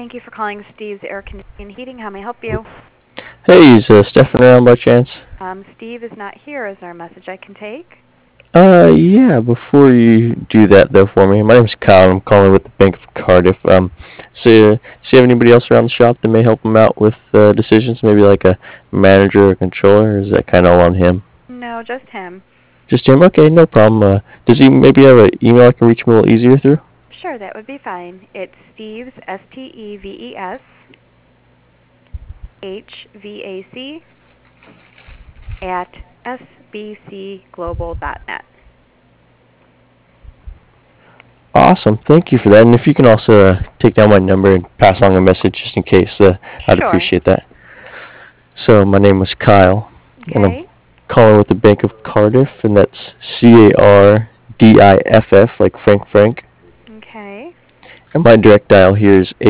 Thank you for calling Steve's Air Conditioning and Heating. How may I help you? Hey, is Stefan around by chance? Steve is not here. Is there a message I can take? Yeah, before you do that though for me, my name's Kyle. I'm calling with the Bank of Cardiff. So you have anybody else around the shop that may help him out with decisions? Maybe like a manager or controller, or is that kind of all on him? No, just him. Just him? Okay, no problem. Does he maybe have an email I can reach him a little easier through? Sure, that would be fine. It's Steve's, Steves, HVAC, at sbcglobal.net. Awesome, thank you for that. And if you can also take down my number and pass along a message just in case, I'd Sure. appreciate that. So my name was Kyle, and I'm Okay. calling with the Bank of Cardiff, and that's Cardiff, like Frank. Okay. And my direct dial here is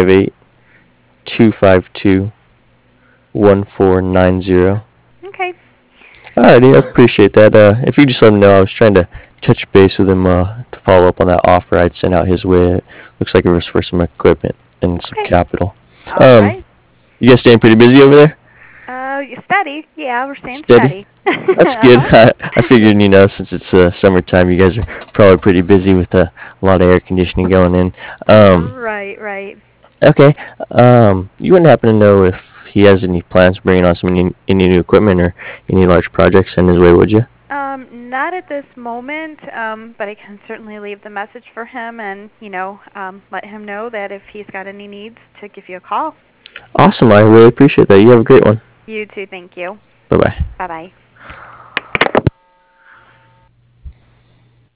858-252-1490. Okay. Alrighty, I appreciate that. If you just let him know, I was trying to touch base with him to follow up on that offer I'd sent out his way. It looks like it was for some equipment and some Okay. capital. All right. You guys staying pretty busy over there? Steady. Yeah, we're staying Steady? steady. That's good. Uh-huh. I figured, since it's summertime, you guys are probably pretty busy with a lot of air conditioning going in. Right, right. Okay. You wouldn't happen to know if he has any plans bringing on any new equipment or any large projects in his way, would you? Not at this moment, but I can certainly leave the message for him and, let him know that if he's got any needs to give you a call. Awesome. I really appreciate that. You have a great one. You too, thank you. Bye bye. Bye-bye.